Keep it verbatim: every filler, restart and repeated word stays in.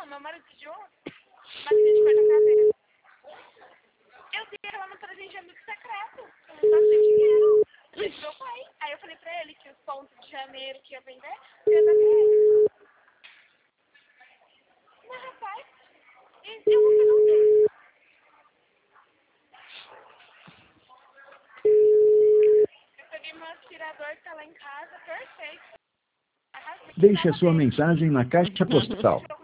não, meu marido pediu máquina de cortar cabelo. Eu vi ela no presente de amigo secreto. Eu não gastei dinheiro. Foi do meu pai. Aí eu falei pra ele que os pontos de janeiro que ia vender, eu ia dar pra ele. Mas rapaz, eu vou pegar um dele. Eu peguei meu aspirador que tá lá em casa, perfeito. Deixe a sua mensagem na caixa postal